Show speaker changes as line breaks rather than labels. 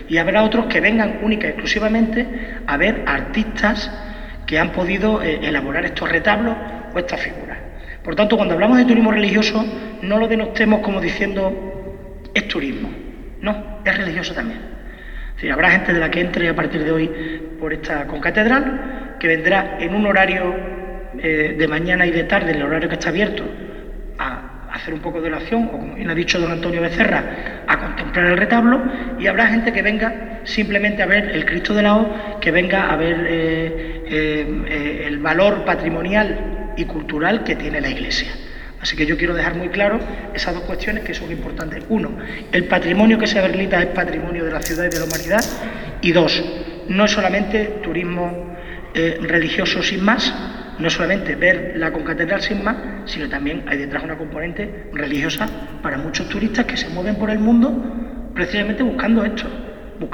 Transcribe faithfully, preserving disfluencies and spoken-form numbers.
Y habrá otros que vengan única y exclusivamente a ver artistas que han podido eh, elaborar estos retablos o estas figuras. Por tanto, cuando hablamos de turismo religioso, no lo denostemos como diciendo es turismo. No, es religioso también. Es decir, habrá gente de la que entre a partir de hoy por esta concatedral, que vendrá en un horario eh, de mañana y de tarde, en el horario que está abierto, a hacer un poco de oración, o como bien ha dicho don Antonio Becerra, a contemplar el retablo, y habrá gente que venga simplemente a ver el Cristo de la O, que venga a ver eh, eh, eh, el valor patrimonial y cultural que tiene la Iglesia. Así que yo quiero dejar muy claro esas dos cuestiones que son importantes. Uno, el patrimonio que se habilita es patrimonio de la ciudad y de la humanidad. Y dos, no es solamente turismo eh, religioso sin más, no es solamente ver la concatedral sin más, sino también hay detrás una componente religiosa para muchos turistas que se mueven por el mundo precisamente buscando esto.